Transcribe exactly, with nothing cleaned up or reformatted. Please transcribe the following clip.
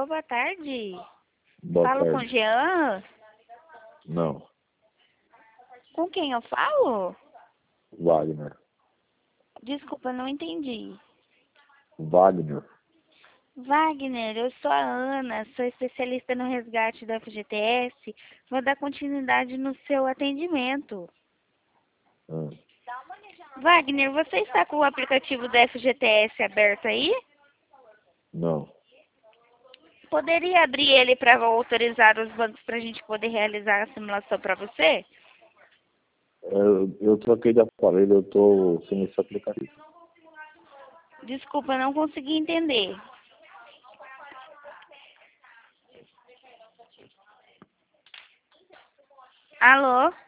Alô, boa tarde. Boa Falo com o tarde. Jean? Não, Com quem eu falo? Wagner. Desculpa, não entendi. Wagner. Wagner, eu sou a Ana, sou especialista no resgate da F G T S. Vou dar continuidade no seu atendimento. Ah, Wagner, você está com o aplicativo da F G T S aberto aí? não. Poderia abrir ele para autorizar os bancos para a gente poder realizar a simulação para você? Eu, eu troquei de aparelho, eu tô sem esse aplicativo. Desculpa, não consegui entender. Alô?